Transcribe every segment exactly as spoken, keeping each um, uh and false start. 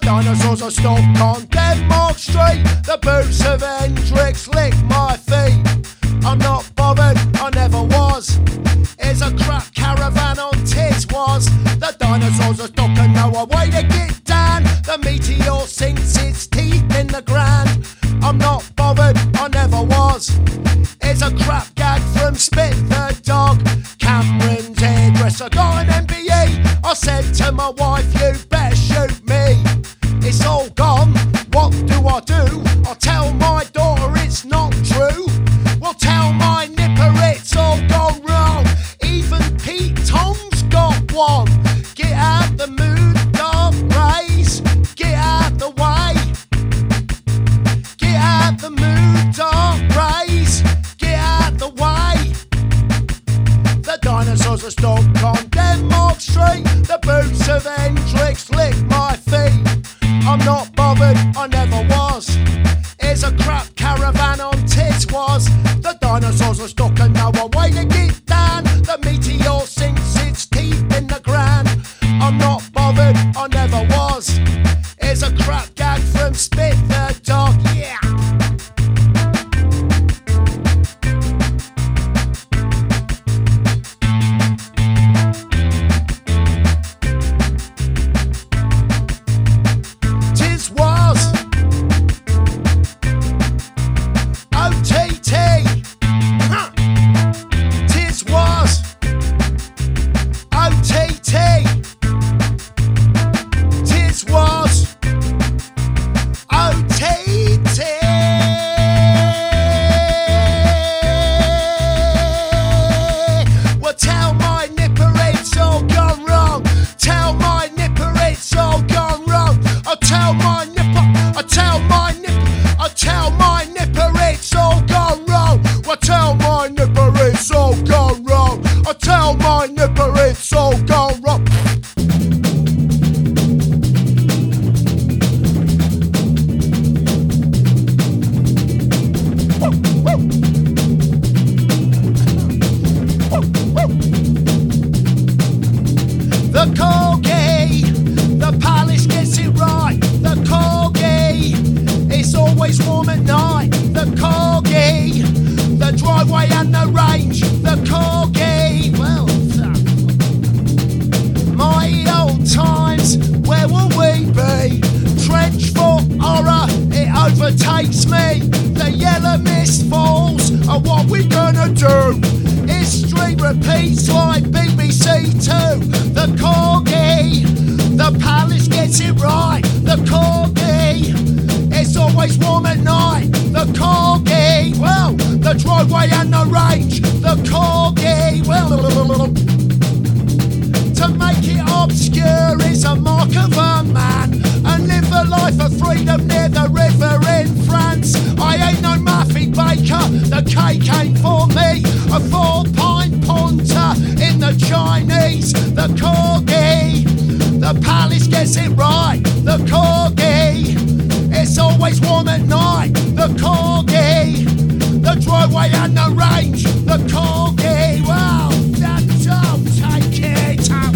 dinosaurs are stomped on Denmark Street. The boots of Hendrix lick my feet. I'm not bothered, I never was. It's a crap caravan on tits was. The dinosaurs are stuck and no way to get down. The meteor sinks its teeth in the ground. I'm not bothered, I never was. It's a crap gag from Spit the Dog. Cameron's hairdresser got an M B E. I said to my wife, you better shoot me. It's all gone, what do I do? I tell my daughter it's not true. Well, tell my nipper it's all gone wrong. Even Pete Tong's got one. Get out the mood, dark rays. Get out the way. Get out the mood, dark rays. Get out the way. The dinosaurs are stomped on Denmark Street. The boots of Hendrix lick my feet. I'm not bothered, I never was. It's a crap caravan on tits was. The dinosaurs are stuck and no way to get down. The meteor sinks its teeth in the ground. I'm not bothered, I never was. It's a crap gag from Spit the Dog, yeah. The corgi, the palace gets it right. The corgi, it's always warm at night. The corgi, the driveway and the range. The corgi, well, my old times, where will we be? Trench foot horror, it overtakes me. The yellow mist falls, and what we gonna do? History repeats like B B C Two. The corgi, the palace gets it right. The corgi, it's always warm at night. The corgi, well, the driveway and the range. The corgi, well, to make it obscure is a mark of a man. And live a life of freedom near the river in France. I ain't no Muffy Baker, the cake ain't for me. A four-pint punter in the Chinese. The corgi, the palace gets it right. The corgi, it's always warm at night. The corgi, the driveway and the range. The corgi, well, that's all, take it up.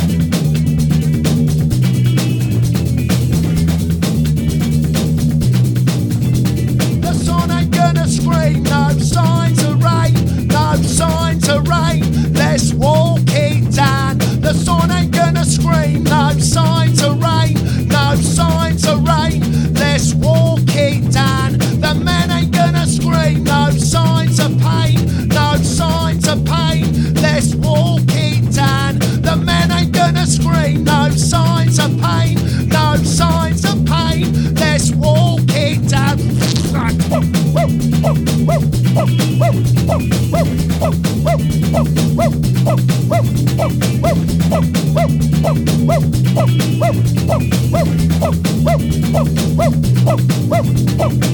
The sun ain't gonna scream, no signs of rain, no signs of rain, let's walk it down. The sun ain't gonna scream, no signs of rain, no signs of rain, let's walk it down. The men ain't gonna scream, no signs of pain, no signs of pain, let's walk it down. The men ain't gonna scream, no signs of pain, no signs of pain, let's walk it down. Woo!